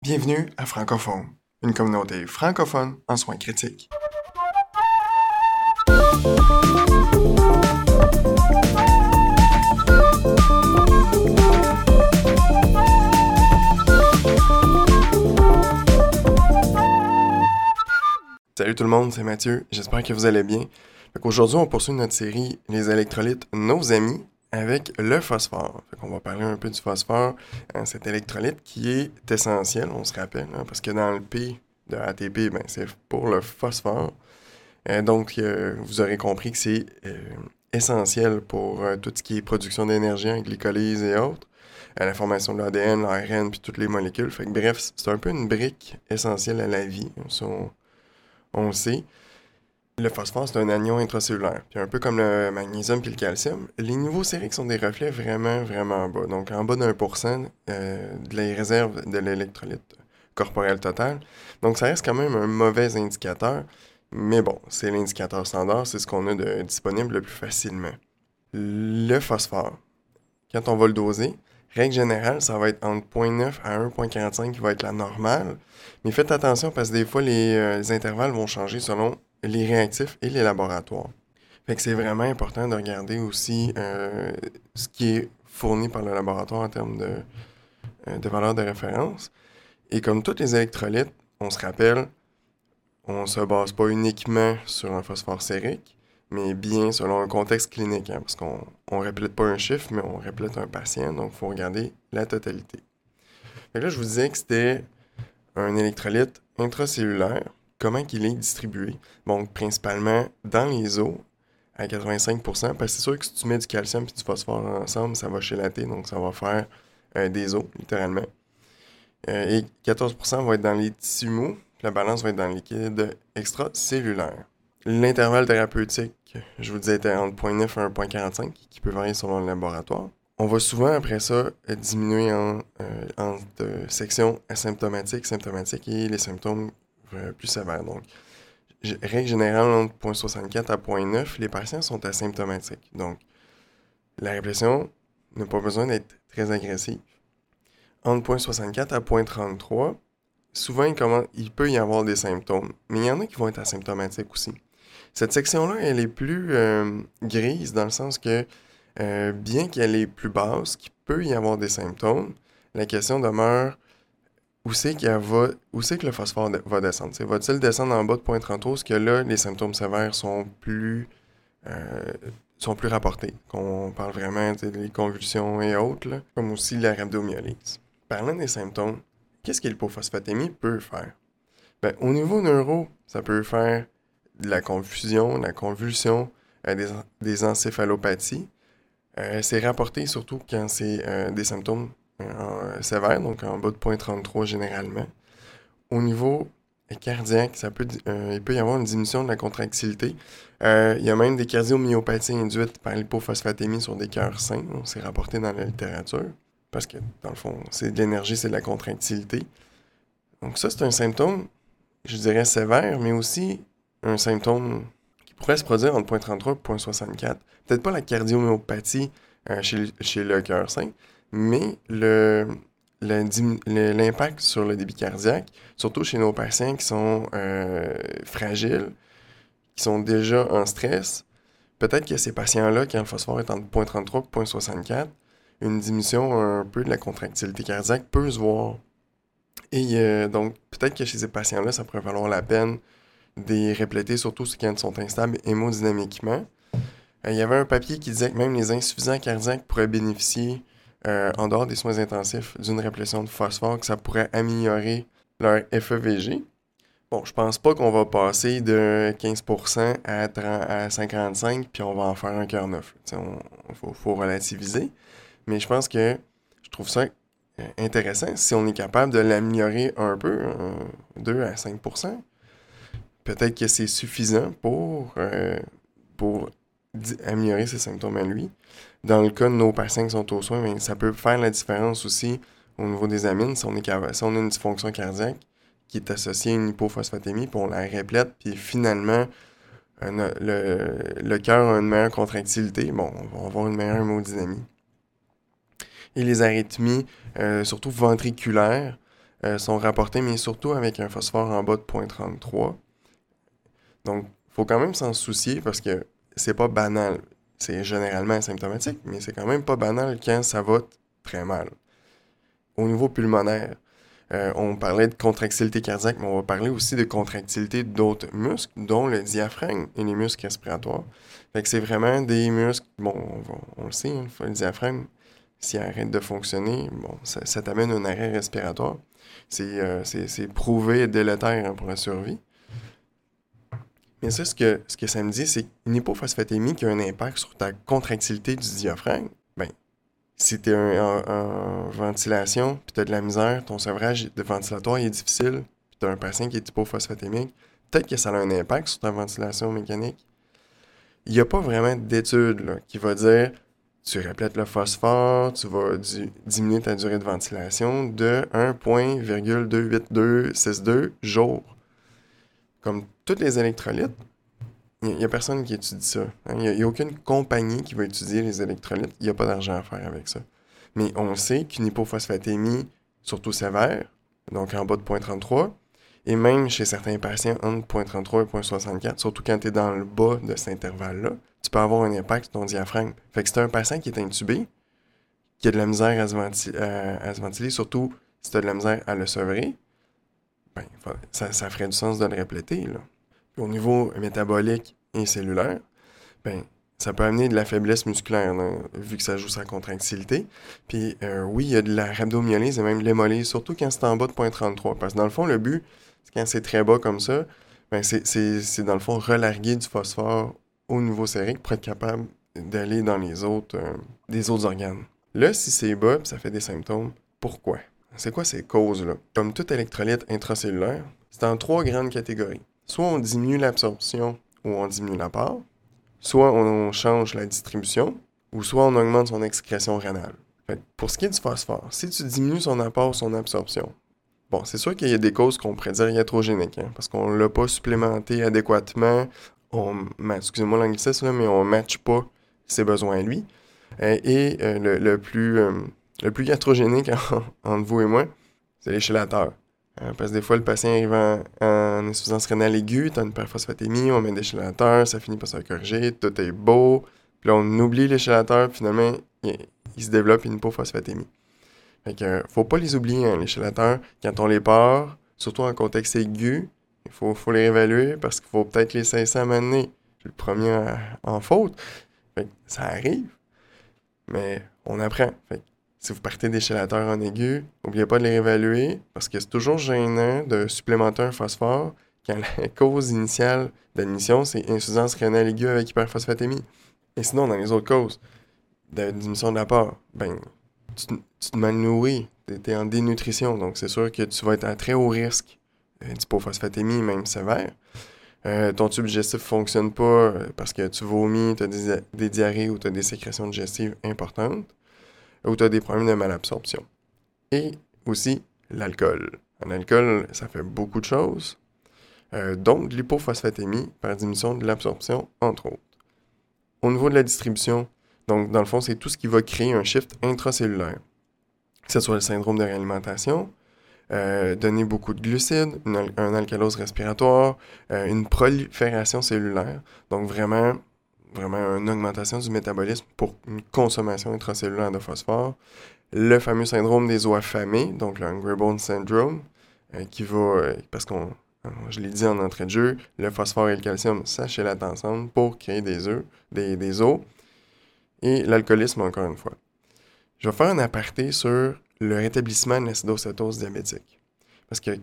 Bienvenue à Francophone, une communauté francophone en soins critiques. Salut tout le monde, c'est Mathieu, j'espère que vous allez bien. Aujourd'hui, on poursuit notre série Les électrolytes, nos amis, avec le phosphore. On va parler un peu du phosphore, cet électrolyte qui est essentiel, on se rappelle, parce que dans le P de ATP, c'est pour le phosphore. Donc, vous aurez compris que c'est essentiel pour tout ce qui est production d'énergie, en glycolyse et autres, la formation de l'ADN, l'ARN, puis toutes les molécules. Bref, c'est un peu une brique essentielle à la vie, ça, on le sait. Le phosphore, c'est un anion intracellulaire. Puis un peu comme le magnésium puis le calcium, les niveaux sériques sont des reflets vraiment, vraiment bas. Donc en bas d'1% de les réserves de l'électrolyte corporel total. Donc ça reste quand même un mauvais indicateur. Mais bon, c'est l'indicateur standard, c'est ce qu'on a de disponible le plus facilement. Le phosphore, quand on va le doser, règle générale, ça va être entre 0,9 à 1,45 qui va être la normale. Mais faites attention parce que des fois, les intervalles vont changer selon les réactifs et les laboratoires. Fait que c'est vraiment important de regarder aussi ce qui est fourni par le laboratoire en termes de valeur de référence. Et comme tous les électrolytes, on se rappelle, on ne se base pas uniquement sur un phosphore sérique, mais bien selon un contexte clinique, parce qu'on ne reflète pas un chiffre, mais on reflète un patient, donc il faut regarder la totalité. Fait que là, je vous disais que c'était un électrolyte intracellulaire. Comment il est distribué? Donc, principalement dans les os, à 85%, parce que c'est sûr que si tu mets du calcium et du phosphore ensemble, ça va chélater, donc ça va faire des os, littéralement. Et 14% va être dans les tissus mous, puis la balance va être dans le liquide extracellulaire. L'intervalle thérapeutique, je vous disais, était entre 0,9 et 1,45, qui peut varier selon le laboratoire. On va souvent, après ça, diminuer entre section asymptomatique, symptomatique et les symptômes plus sévères. Donc, règle générale, entre 0,64 à 0,9, les patients sont asymptomatiques. Donc, la répression n'a pas besoin d'être très agressive. Entre 0,64 à 0,33, souvent, il peut y avoir des symptômes, mais il y en a qui vont être asymptomatiques aussi. Cette section-là, elle est plus grise dans le sens que, bien qu'elle est plus basse, qu'il peut y avoir des symptômes, la question demeure où c'est que le phosphore va descendre. Va-t-il descendre en bas de 0,33, parce que là, les symptômes sévères sont plus rapportés. Qu'on parle vraiment des convulsions et autres, là, comme aussi la rhabdomyolyse. Parlant des symptômes, qu'est-ce que l'hypophosphatémie peut faire? Au niveau neuro, ça peut faire de la confusion, de la convulsion, des encéphalopathies. C'est rapporté surtout quand c'est des symptômes sévères, donc en bas de 0,33 généralement. Au niveau cardiaque, il peut y avoir une diminution de la contractilité. Il y a même des cardiomyopathies induites par l'hypophosphatémie sur des cœurs sains. C'est rapporté dans la littérature. Parce que, dans le fond, c'est de l'énergie, c'est de la contractilité. Donc ça, c'est un symptôme, je dirais, sévère, mais aussi un symptôme qui pourrait se produire entre 0,33 et 0,64. Peut-être pas la cardiomyopathie chez le cœur sain, mais l'impact sur le débit cardiaque, surtout chez nos patients qui sont fragiles, qui sont déjà en stress, peut-être que ces patients-là, quand le phosphore est entre 0,33 et 0,64, une diminution un peu de la contractilité cardiaque peut se voir. Et donc, peut-être que chez ces patients-là, ça pourrait valoir la peine de les répléter, surtout quand ils sont instables hémodynamiquement. Il y avait un papier qui disait que même les insuffisants cardiaques pourraient bénéficier, en dehors des soins intensifs, d'une réplétion de phosphore, que ça pourrait améliorer leur FEVG. Bon, je pense pas qu'on va passer de 15% à 55%, puis on va en faire un cœur neuf. Faut relativiser. Mais je pense que je trouve ça intéressant si on est capable de l'améliorer un peu, 2 à 5%. Peut-être que c'est suffisant pour améliorer ses symptômes à lui. Dans le cas de nos patients qui sont aux soins, ça peut faire la différence aussi au niveau des amines si on a une dysfonction cardiaque qui est associée à une hypophosphatémie, puis on la réplète, puis finalement, le cœur a une meilleure contractilité. Bon, on va avoir une meilleure hémodynamie. Et les arythmies, surtout ventriculaires, sont rapportés, mais surtout avec un phosphore en bas de 0,33. Donc, il faut quand même s'en soucier parce que c'est pas banal. C'est généralement asymptomatique, mais c'est quand même pas banal quand ça va très mal. Au niveau pulmonaire, on parlait de contractilité cardiaque, mais on va parler aussi de contractilité d'autres muscles, dont le diaphragme et les muscles respiratoires. Fait que c'est vraiment des muscles, bon, on le sait, hein, le diaphragme, s'il arrête de fonctionner, bon, ça t'amène un arrêt respiratoire. C'est prouvé délétère, hein, pour la survie. Mais ça, ce que ça me dit, c'est qu'une hypophosphatémie qui a un impact sur ta contractilité du diaphragme, ben, si t'es en ventilation, puis t'as de la misère, ton sevrage de ventilatoire est difficile, puis t'as un patient qui est hypophosphatémique, peut-être que ça a un impact sur ta ventilation mécanique. Il n'y a pas vraiment d'étude là, qui va dire tu répètes le phosphore, tu vas diminuer ta durée de ventilation de 1,28262 jours. Comme tous les électrolytes, il n'y a personne qui étudie ça. Hein. Il n'y a aucune compagnie qui va étudier les électrolytes. Il n'y a pas d'argent à faire avec ça. Mais on sait qu'une hypophosphatémie, surtout sévère, donc en bas de 0,33, et même chez certains patients entre 0,33 et 0,64, surtout quand tu es dans le bas de cet intervalle-là, tu peux avoir un impact sur ton diaphragme. Fait que si tu as un patient qui est intubé, qui a de la misère à se ventiler, surtout si tu as de la misère à le sevrer, ben, ça ferait du sens de le répléter, là. Puis au niveau métabolique et cellulaire, ben, ça peut amener de la faiblesse musculaire, là, vu que ça joue sa contractilité. Puis oui, il y a de la rhabdomyolyse et même de l'hémolyse, surtout quand c'est en bas de 0,33. Parce que dans le fond, le but, c'est quand c'est très bas comme ça, ben, c'est dans le fond relarguer du phosphore au niveau sérique pour être capable d'aller dans des autres organes. Là, si c'est bas, puis ça fait des symptômes, pourquoi? C'est quoi ces causes-là? Comme tout électrolyte intracellulaire, c'est en 3 grandes catégories. Soit on diminue l'absorption ou on diminue l'apport, soit on change la distribution, ou soit on augmente son excrétion rénale. Fait que pour ce qui est du phosphore, si tu diminues son apport ou son absorption, bon, c'est sûr qu'il y a des causes qu'on pourrait dire iatrogéniques, hein, parce qu'on ne l'a pas supplémenté adéquatement, excusez-moi l'anglicisme, mais on ne matche pas ses besoins à lui. Le plus iatrogénique entre vous et moi, c'est les chélateurs. Parce que des fois, le patient arrive en insuffisance rénale aiguë, t'as une hyperphosphatémie, on met des chélateurs, ça finit par se corriger, tout est beau. Puis là, on oublie les chélateurs, puis finalement, il se développe une hypophosphatémie. Fait que, faut pas les oublier, hein, les chélateurs. Quand on les part, surtout en contexte aigu, il faut les réévaluer parce qu'il faut peut-être les cesser à mener. Je suis le premier en faute. Fait que ça arrive, mais on apprend. Fait que, si vous partez des chélateurs en aigu, n'oubliez pas de les réévaluer parce que c'est toujours gênant de supplémenter un phosphore quand la cause initiale d'admission, c'est insuffisance rénale aiguë avec hyperphosphatémie. Et sinon, dans les autres causes de diminution de l'apport, ben, tu te malnourris, tu es en dénutrition, donc c'est sûr que tu vas être à très haut risque d'hypophosphatémie, même sévère. Ton tube digestif ne fonctionne pas parce que tu vomis, tu as des diarrhées ou tu as des sécrétions digestives importantes, ou tu as des problèmes de malabsorption. Et aussi l'alcool. L'alcool, ça fait beaucoup de choses, donc de l'hypophosphatémie par diminution de l'absorption, entre autres. Au niveau de la distribution, donc dans le fond, c'est tout ce qui va créer un shift intracellulaire. Que ce soit le syndrome de réalimentation, donner beaucoup de glucides, un alcalose respiratoire, une prolifération cellulaire, donc vraiment une augmentation du métabolisme pour une consommation intracellulaire de phosphore. Le fameux syndrome des os affamés, donc le Hungry Bone Syndrome, qui va, parce je l'ai dit en entrée de jeu, le phosphore et le calcium s'achètent ensemble pour créer des os, et l'alcoolisme encore une fois. Je vais faire un aparté sur le rétablissement de l'acidocétose diabétique. Parce que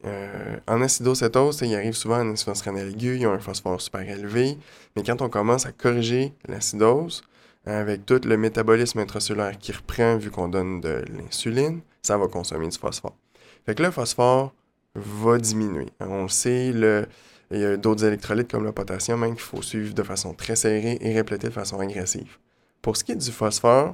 en acidocétose, il arrive souvent en insuffisance rénale aiguë, il y a un phosphore super élevé, mais quand on commence à corriger l'acidose, avec tout le métabolisme intracellulaire qui reprend vu qu'on donne de l'insuline, ça va consommer du phosphore. Fait que le phosphore va diminuer. On le sait, il y a d'autres électrolytes comme le potassium qu'il faut suivre de façon très serrée et répléter de façon agressive. Pour ce qui est du phosphore,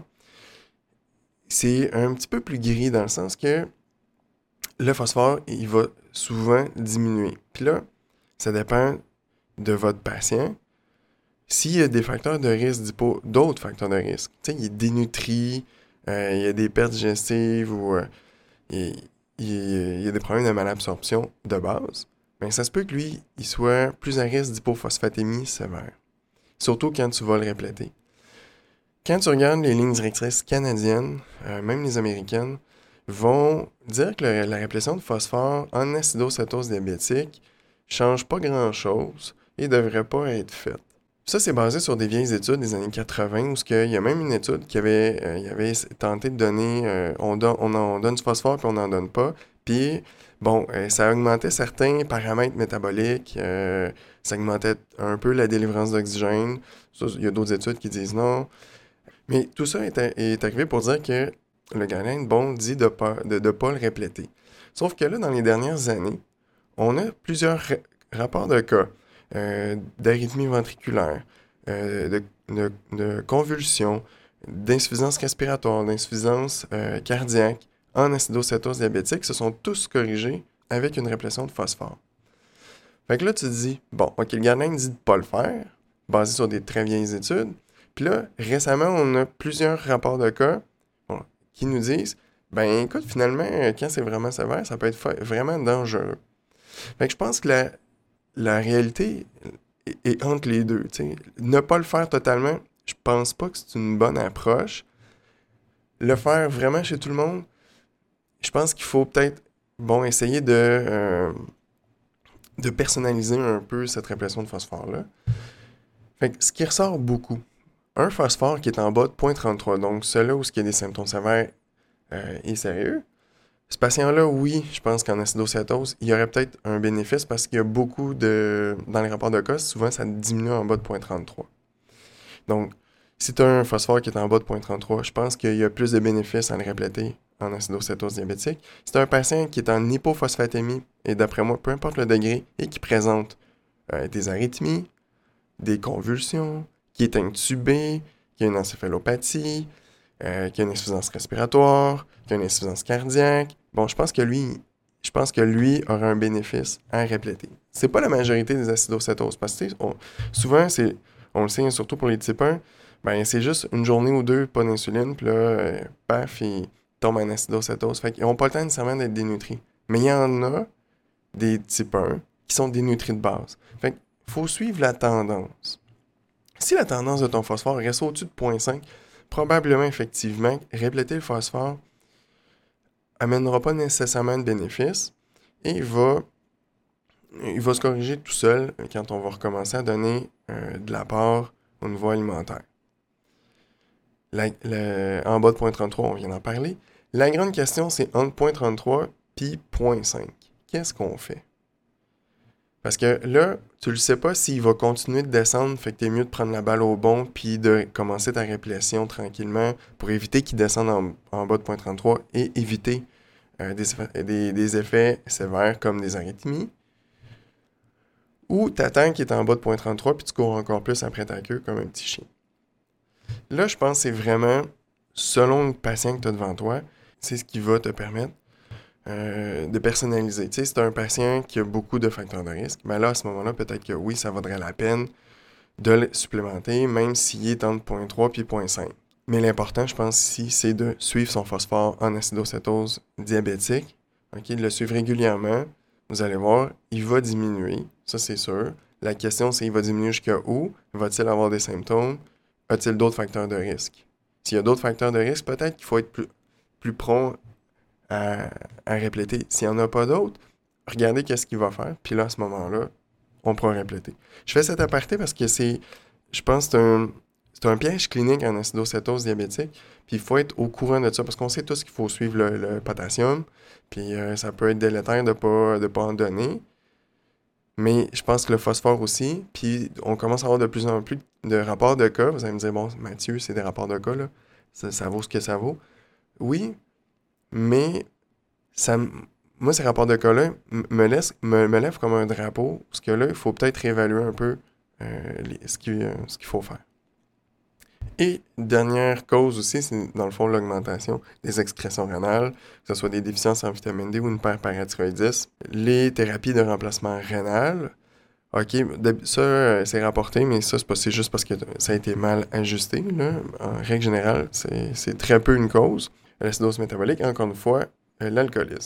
c'est un petit peu plus gris dans le sens que le phosphore, il va souvent diminuer. Puis là, ça dépend de votre patient. S'il y a des facteurs de risque d'autres facteurs de risque, tu sais, il est dénutri, il y a des pertes digestives ou il y a des problèmes de malabsorption de base, ben ça se peut que lui, il soit plus à risque d'hypophosphatémie sévère. Surtout quand tu vas le répléter. Quand tu regardes les lignes directrices canadiennes, même les américaines, vont dire que la réplétion de phosphore en acidocétose diabétique change pas grand-chose et devrait pas être faite. Ça, c'est basé sur des vieilles études des années 80 où il y a même une étude qui avait tenté de donner, on donne du phosphore puis on n'en donne pas. Puis, bon, ça augmentait certains paramètres métaboliques, ça augmentait un peu la délivrance d'oxygène. Ça, il y a d'autres études qui disent non. Mais tout ça est arrivé pour dire que le guideline, bon, dit de ne pas le répléter. Sauf que là, dans les dernières années, on a plusieurs rapports de cas d'arythmie ventriculaire, de convulsions, d'insuffisance respiratoire, d'insuffisance cardiaque en acidocétose diabétique se sont tous corrigés avec une réplétion de phosphore. Fait que là, tu te dis, bon, OK, le guideline dit de ne pas le faire, basé sur des très vieilles études. Puis là, récemment, on a plusieurs rapports de cas qui nous disent, ben écoute, finalement, quand c'est vraiment sévère, ça peut être vraiment dangereux. Fait que je pense que la réalité est entre les deux. T'sais. Ne pas le faire totalement, je pense pas que c'est une bonne approche. Le faire vraiment chez tout le monde, je pense qu'il faut peut-être, bon, essayer de personnaliser un peu cette réplétion de phosphore-là. Fait que ce qui ressort beaucoup, un phosphore qui est en bas de 0.33, donc celui-là où il y a des symptômes sévères et sérieux, ce patient-là, oui, je pense qu'en acidocétose, il y aurait peut-être un bénéfice parce qu'il y a beaucoup de... Dans les rapports de cas, souvent, ça diminue en bas de 0.33. Donc, si tu as un phosphore qui est en bas de 0.33, je pense qu'il y a plus de bénéfices à le répléter en acidocétose diabétique. Si tu as un patient qui est en hypophosphatémie, et d'après moi, peu importe le degré, et qui présente des arythmies, des convulsions, qui est intubé, qui a une encéphalopathie, qui a une insuffisance respiratoire, qui a une insuffisance cardiaque. Bon, je pense que lui aura un bénéfice à répléter. C'est pas la majorité des acidocétoses, parce que souvent, on le sait, surtout pour les type 1, ben c'est juste une journée ou deux, pas d'insuline, puis là, paf, ils tombent en acidocétose. Fait qu'ils n'ont pas le temps nécessairement d'être dénutris. Mais il y en a des type 1 qui sont dénutris de base. Fait qu'il faut suivre la tendance. Si la tendance de ton phosphore reste au-dessus de 0.5, probablement, effectivement, répléter le phosphore amènera pas nécessairement de bénéfice et il va se corriger tout seul quand on va recommencer à donner de l'apport au niveau alimentaire. En bas de 0.33, on vient d'en parler. La grande question, c'est entre 0.33 et 0.5. Qu'est-ce qu'on fait? Parce que là, tu le sais pas s'il va continuer de descendre, fait que t'es mieux de prendre la balle au bon puis de commencer ta réplétion tranquillement pour éviter qu'il descende en bas de 0.33 et éviter des effets sévères comme des arythmies. Ou t'attends qu'il est en bas de 0.33 puis tu cours encore plus après ta queue comme un petit chien. Là, je pense que c'est vraiment, selon le patient que tu as devant toi, c'est ce qui va te permettre de personnaliser. Tu sais, si tu as un patient qui a beaucoup de facteurs de risque, ben là, à ce moment-là, peut-être que oui, ça vaudrait la peine de le supplémenter, même s'il est entre 0.3 et 0.5. Mais l'important, je pense ici, c'est de suivre son phosphore en acidocétose diabétique. De le suivre régulièrement. Vous allez voir, il va diminuer, ça c'est sûr. La question, c'est il va diminuer jusqu'à où? Va-t-il avoir des symptômes? A-t-il d'autres facteurs de risque? S'il y a d'autres facteurs de risque, peut-être qu'il faut être plus prompt à répléter. S'il n'y en a pas d'autres, regardez qu'est-ce qu'il va faire, puis là, à ce moment-là, on pourra répléter. Je fais cet aparté parce que je pense que c'est un piège clinique en acidocétose diabétique, puis il faut être au courant de ça, parce qu'on sait tous qu'il faut suivre le potassium, puis ça peut être délétère de pas en donner, mais je pense que le phosphore aussi, puis on commence à avoir de plus en plus de rapports de cas. Vous allez me dire, bon, Mathieu, c'est des rapports de cas, là, ça vaut ce que ça vaut. Oui, mais moi, ces rapports de cas-là me lèvent comme un drapeau, parce que là, il faut peut-être réévaluer un peu ce qu'il faut faire. Et dernière cause aussi, c'est dans le fond l'augmentation des excrétions rénales, que ce soit des déficiences en vitamine D ou une hyperparathyroïdisme. Les thérapies de remplacement rénal, ok, ça c'est rapporté, mais ça c'est juste parce que ça a été mal ajusté. Là. En règle générale, c'est très peu une cause. L'acidose métabolique, encore une fois, l'alcoolisme.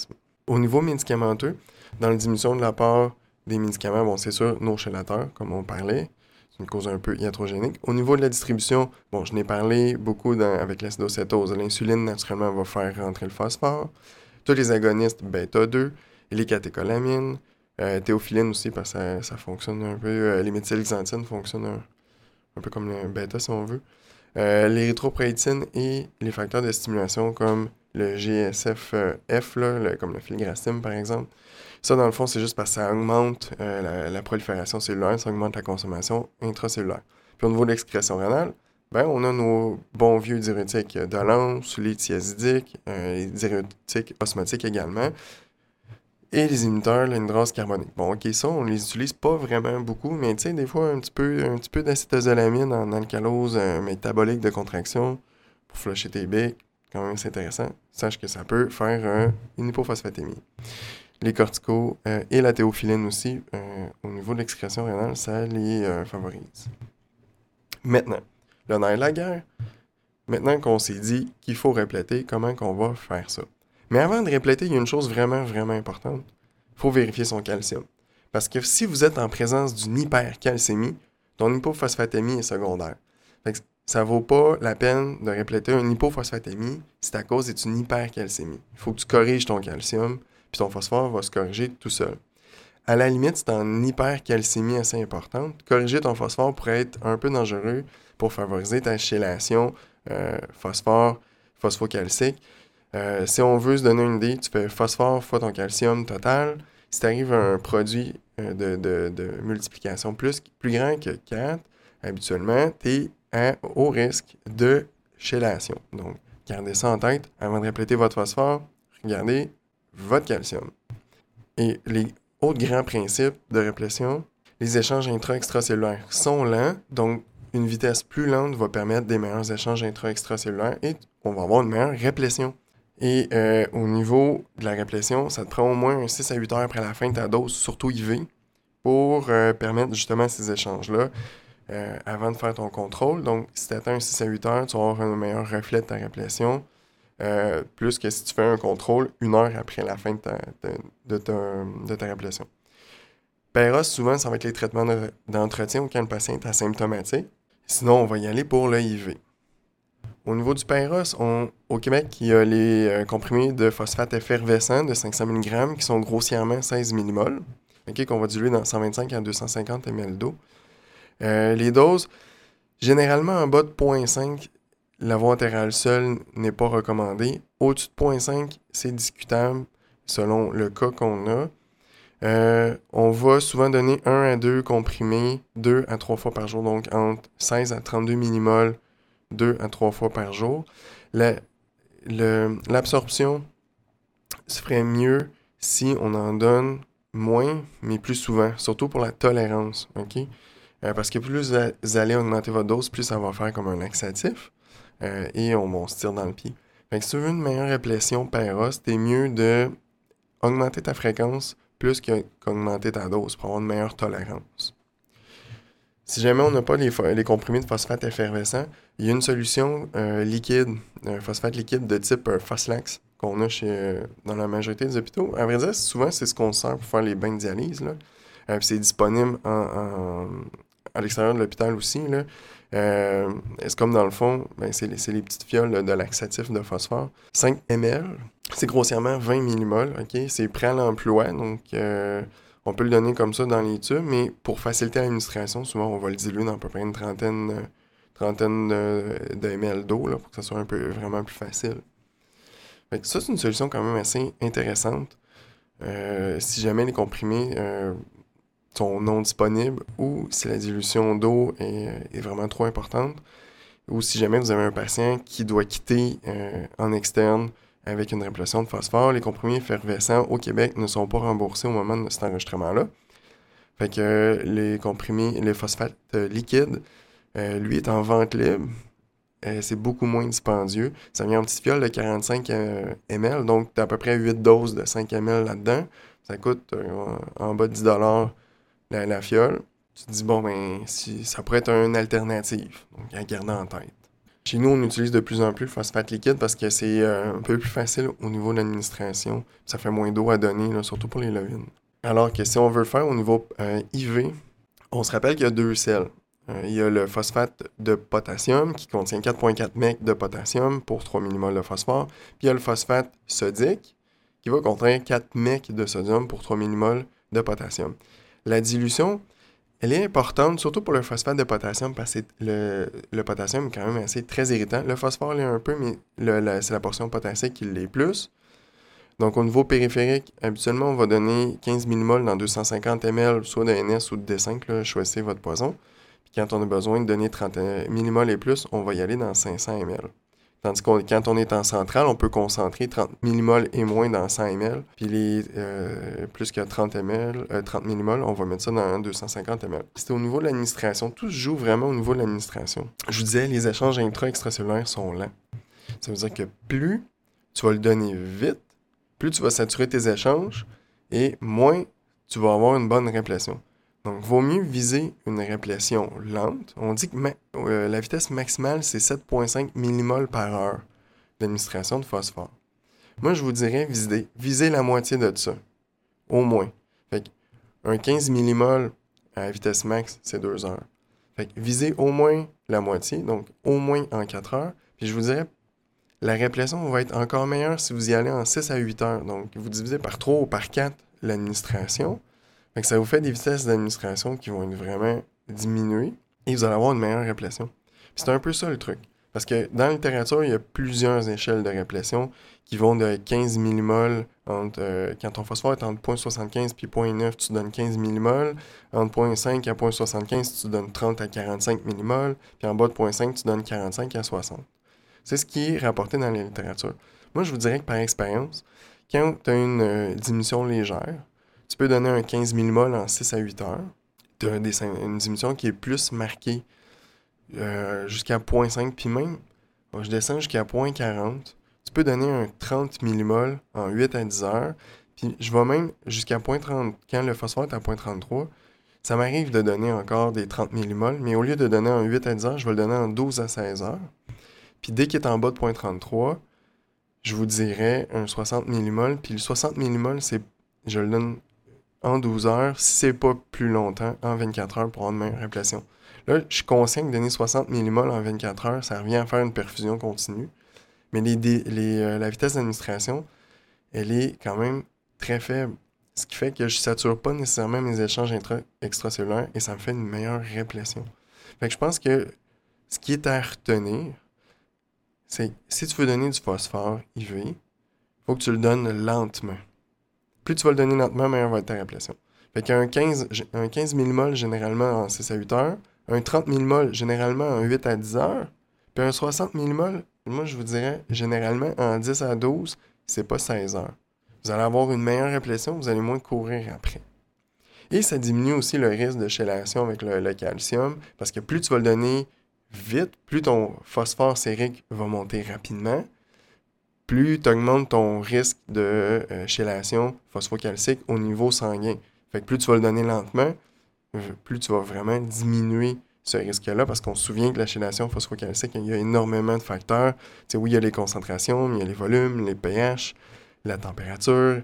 Au niveau médicamenteux, dans la diminution de l'apport des médicaments, bon, c'est sûr, nos chélateurs, comme on parlait, c'est une cause un peu iatrogénique. Au niveau de la distribution, bon, je n'ai parlé beaucoup avec l'acidocétose. L'insuline, naturellement, va faire rentrer le phosphore. Tous les agonistes bêta-2, les catécholamines, théophylline aussi, parce que ça fonctionne un peu, les méthylxanthines fonctionnent un peu comme le bêta, si on veut. L'érythropoïétine et les facteurs de stimulation comme le GSF-F, comme le filgrastim par exemple. Ça, dans le fond, c'est juste parce que ça augmente la prolifération cellulaire, ça augmente la consommation intracellulaire. Puis au niveau de l'excrétion rénale, ben, on a nos bons vieux diurétiques d'Olance, les thiazidiques, les diurétiques osmotiques également, et les inhibiteurs, l'inhydrase carbonique. Bon, ok, ça, on les utilise pas vraiment beaucoup, mais tu sais, des fois, un petit peu d'acétozolamine en alcalose métabolique de contraction pour flusher tes bics, quand même, c'est intéressant. Sache que ça peut faire une hypophosphatémie. Les corticos et la théophyline aussi, au niveau de l'excrétion rénale, ça les favorise. Maintenant, le nerf de la guerre, maintenant qu'on s'est dit qu'il faut répléter, comment qu'on va faire ça? Mais avant de répléter, il y a une chose vraiment, vraiment importante. Il faut vérifier son calcium. Parce que si vous êtes en présence d'une hypercalcémie, ton hypophosphatémie est secondaire. Fait que ça vaut pas la peine de répléter une hypophosphatémie si ta cause est une hypercalcémie. Il faut que tu corriges ton calcium, puis ton phosphore va se corriger tout seul. À la limite, si tu as une hypercalcémie assez importante, corriger ton phosphore pourrait être un peu dangereux pour favoriser ta chélation phosphocalcique. Si on veut se donner une idée, tu fais phosphore fois ton calcium total. Si tu arrives à un produit de multiplication plus grand que 4, habituellement, tu es au risque de chélation. Donc, gardez ça en tête. Avant de répléter votre phosphore, regardez votre calcium. Et les autres grands principes de réplétion, les échanges intra-extracellulaires sont lents, donc une vitesse plus lente va permettre des meilleurs échanges intra-extracellulaires et on va avoir une meilleure réplétion. Et au niveau de la réplétion, ça te prend au moins 6 à 8 heures après la fin de ta dose, surtout IV, pour permettre justement ces échanges-là avant de faire ton contrôle. Donc, si tu atteins 6 à 8 heures, tu vas avoir un meilleur reflet de ta réplétion, plus que si tu fais un contrôle 1 heure après la fin de ta réplétion. PEROS, souvent, ça va être les traitements d'entretien quand le patient est asymptomatique. Sinon, on va y aller pour le IV. Au niveau du PEROS, au Québec, il y a les comprimés de phosphate effervescent de 500 mg qui sont grossièrement 16 mmol, qu'on va diluer dans 125 à 250 ml d'eau. Les doses, généralement en bas de 0,5, la voie entérale seule n'est pas recommandée. Au-dessus de 0,5, c'est discutable selon le cas qu'on a. On va souvent donner 1 à 2 comprimés 2 à 3 fois par jour, donc entre 16 à 32 millimoles 2 à 3 fois par jour. L'absorption se ferait mieux si on en donne moins, mais plus souvent, surtout pour la tolérance, ok? Parce que plus vous allez augmenter votre dose, plus ça va faire comme un laxatif et on se tire dans le pied. Fait que si tu veux une meilleure réplétion PEROS, c'est mieux de augmenter ta fréquence plus qu'augmenter ta dose pour avoir une meilleure tolérance. Si jamais on n'a pas les comprimés de phosphate effervescent, il y a une solution liquide, un phosphate liquide de type Foslax qu'on a dans la majorité des hôpitaux. À vrai dire, souvent, c'est ce qu'on sert pour faire les bains de dialyse. Là. C'est disponible à l'extérieur de l'hôpital aussi. Là. C'est comme dans le fond, c'est les petites fioles de laxatif de phosphore. 5 ml, c'est grossièrement 20 mmol. Okay? C'est prêt à l'emploi, donc on peut le donner comme ça dans les tubes, mais pour faciliter l'administration, souvent on va le diluer dans à peu près une trentaine de ml d'eau là, pour que ça soit vraiment plus facile. Fait que ça, c'est une solution quand même assez intéressante. Si jamais les comprimés sont non disponibles ou si la dilution d'eau est vraiment trop importante ou si jamais vous avez un patient qui doit quitter en externe avec une réplétion de phosphore, les comprimés effervescents au Québec ne sont pas remboursés au moment de cet enregistrement-là. Fait que les comprimés, le phosphate liquide, lui est en vente libre. C'est beaucoup moins dispendieux. Ça vient en petite fiole de 45 ml, donc tu as à peu près 8 doses de 5 ml là-dedans. Ça coûte en bas de 10 $ la fiole. Tu te dis, bon, ben, ça pourrait être une alternative. Donc, à garder en tête. Chez nous, on utilise de plus en plus le phosphate liquide parce que c'est un peu plus facile au niveau de l'administration. Ça fait moins d'eau à donner, là, surtout pour les levines. Alors que si on veut le faire au niveau IV, on se rappelle qu'il y a deux sels. Il y a le phosphate de potassium qui contient 4,4 mg de potassium pour 3 mmol de phosphore. Puis il y a le phosphate sodique qui va contenir 4 mg de sodium pour 3 mmol de potassium. La dilution, elle est importante, surtout pour le phosphate de potassium, parce que le potassium est quand même assez très irritant. Le phosphore l'est un peu, mais c'est la portion potassique qui l'est plus. Donc, au niveau périphérique, habituellement, on va donner 15 mmol dans 250 ml, soit de NS ou de D5, là, choisissez votre poison. Puis quand on a besoin de donner 30 mmol et plus, on va y aller dans 500 ml. Tandis que quand on est en centrale, on peut concentrer 30 mmol et moins dans 100 ml. Puis les plus que 30 mmol, on va mettre ça dans 250 ml. C'est au niveau de l'administration. Tout se joue vraiment au niveau de l'administration. Je vous disais, les échanges intra-extracellulaires sont lents. Ça veut dire que plus tu vas le donner vite, plus tu vas saturer tes échanges et moins tu vas avoir une bonne réplétion. Donc, vaut mieux viser une réplétion lente. On dit que la vitesse maximale, c'est 7,5 mmol par heure d'administration de phosphore. Moi, je vous dirais viser la moitié de ça, au moins. Fait un 15 mmol à la vitesse max, c'est 2 heures. Fait que visez au moins la moitié, donc au moins en 4 heures. Puis je vous dirais, la réplétion va être encore meilleure si vous y allez en 6 à 8 heures. Donc, vous divisez par 3 ou par 4 l'administration. Fait que ça vous fait des vitesses d'administration qui vont être vraiment diminuées et vous allez avoir une meilleure réplétion. Puis c'est un peu ça le truc. Parce que dans la littérature, il y a plusieurs échelles de réplétion qui vont de 15 mmol quand ton phosphore est entre 0,75 et 0,9, tu donnes 15 mmol. Entre 0,5 à 0,75, tu donnes 30 à 45 mmol. Puis en bas de 0,5, tu donnes 45 à 60. C'est ce qui est rapporté dans la littérature. Moi, je vous dirais que par expérience, quand tu as une diminution légère, tu peux donner un 15 mmol en 6 à 8 heures. Tu as une diminution qui est plus marquée jusqu'à 0,5, puis même, je descends jusqu'à 0,40. Tu peux donner un 30 mmol en 8 à 10 heures. Puis je vais même jusqu'à 0,30. Quand le phosphore est à 0,33, ça m'arrive de donner encore des 30 mmol, mais au lieu de donner en 8 à 10 heures, je vais le donner en 12 à 16 heures. Puis dès qu'il est en bas de 0,33, je vous dirais un 60 mmol. Puis le 60 mmol, je le donne en 12 heures, si c'est pas plus longtemps, en 24 heures pour avoir une meilleure réplétion. Là, je suis conscient que donner 60 mmol en 24 heures, ça revient à faire une perfusion continue. Mais la vitesse d'administration, elle est quand même très faible. Ce qui fait que je sature pas nécessairement mes échanges extracellulaires et ça me fait une meilleure réplétion. Fait que je pense que ce qui est à retenir, c'est si tu veux donner du phosphore IV, il faut que tu le donnes lentement. Plus tu vas le donner lentement, meilleure va être ta réplétion. Fait qu'un 15 mmol généralement en 6 à 8 heures, un 30 mmol généralement en 8 à 10 heures, puis un 60 mmol, moi je vous dirais généralement en 10 à 12, c'est pas 16 heures. Vous allez avoir une meilleure réplétion, vous allez moins courir après. Et ça diminue aussi le risque de chélation avec le calcium, parce que plus tu vas le donner vite, plus ton phosphore sérique va monter rapidement, plus tu augmentes ton risque de chélation phosphocalcique au niveau sanguin. Fait que plus tu vas le donner lentement, plus tu vas vraiment diminuer ce risque-là, parce qu'on se souvient que la chélation phosphocalcique, il y a énormément de facteurs. Tu sais, oui, il y a les concentrations, mais il y a les volumes, les pH, la température.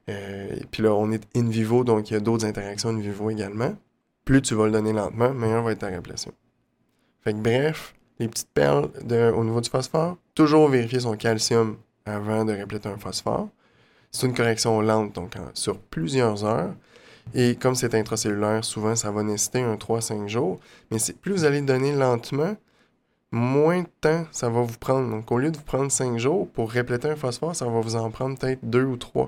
Puis là, on est in vivo, donc il y a d'autres interactions in vivo également. Plus tu vas le donner lentement, meilleure va être ta réplétion. Fait que bref, les petites perles au niveau du phosphore, toujours vérifier son calcium avant de répléter un phosphore. C'est une correction lente, donc sur plusieurs heures. Et comme c'est intracellulaire, souvent, ça va nécessiter un 3-5 jours. Mais plus vous allez le donner lentement, moins de temps ça va vous prendre. Donc, au lieu de vous prendre 5 jours, pour répléter un phosphore, ça va vous en prendre peut-être 2 ou 3.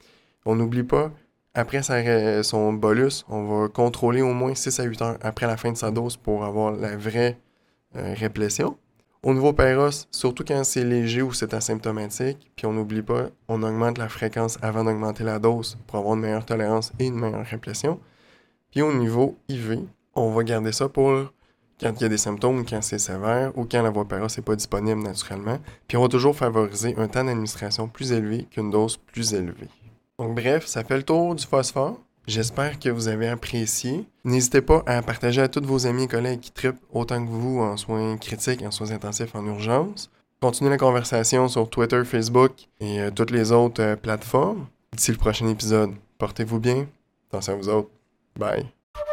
On n'oublie pas, après son bolus, on va contrôler au moins 6 à 8 heures après la fin de sa dose pour avoir la vraie réplétion. Au niveau Péros, surtout quand c'est léger ou c'est asymptomatique, puis on n'oublie pas, on augmente la fréquence avant d'augmenter la dose pour avoir une meilleure tolérance et une meilleure réplétion. Puis au niveau IV, on va garder ça pour quand il y a des symptômes, quand c'est sévère ou quand la voie Péros n'est pas disponible naturellement. Puis on va toujours favoriser un temps d'administration plus élevé qu'une dose plus élevée. Donc bref, ça fait le tour du phosphore. J'espère que vous avez apprécié. N'hésitez pas à partager à tous vos amis et collègues qui trippent autant que vous en soins critiques, en soins intensifs, en urgence. Continuez la conversation sur Twitter, Facebook et toutes les autres plateformes. D'ici le prochain épisode, portez-vous bien. Attention à vous autres. Bye.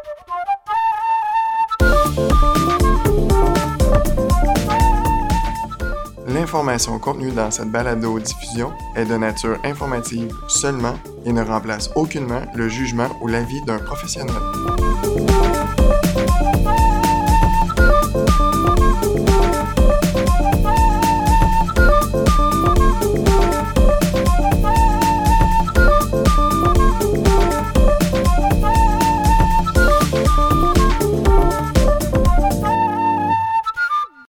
L'information contenue dans cette balado-diffusion est de nature informative seulement et ne remplace aucunement le jugement ou l'avis d'un professionnel.